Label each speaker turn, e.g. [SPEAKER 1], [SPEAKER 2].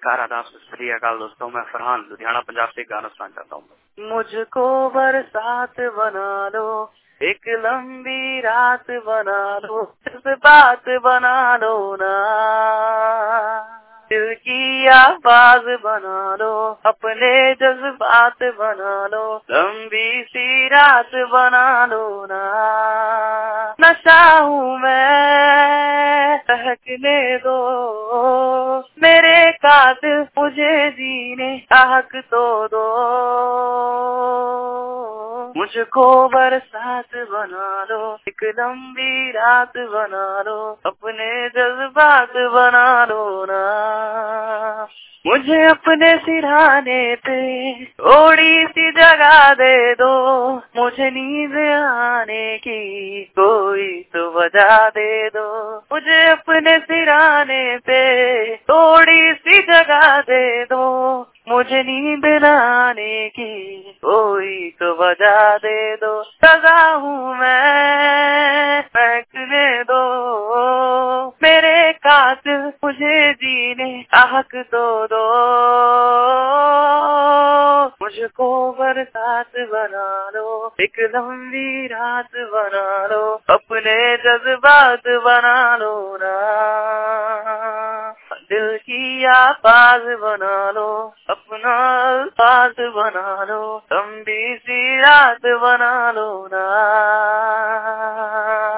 [SPEAKER 1] नमस्कार, आदाब, सत श्री अकाल दोस्तों। मैं फरहान लुधियाना पंजाब से गाना सुनाना चाहता हूँ। मुझको बरसात बना लो, एक लंबी रात बना लो, बात बना लो ना, दिल की आवाज बना लो, अपने जज्बात बना लो, लंबी सी रात बना लो ना। नशा हूँ मैं, बहकने दो मेरे कातिल, मुझे जीने का हक तो दो। मुझको बरसात बना लो, एक लंबी रात बना लो, अपने जज्बात बना लो ना। मुझे अपने सिरहाने पे थोड़ी सी जगह दे दो, मुझे नींद आने की कोई तो वजह दे दो। मुझे अपने सिरहाने पे थोड़ी सी जगह दे दो, मुझे नींद आने की कोई तो वजह दे दो। सजा हूँ मैं, फेंकने दो मेरे कातिल, मुझे जीने का हक तो दो। मुझको बरसात बना लो, एक लंबी रात बना लो, अपने जज्बात बना लो ना। दिल की आवाज बना लो, अपना अल्फाज बना लो, लंबी सी रात बना लो ना।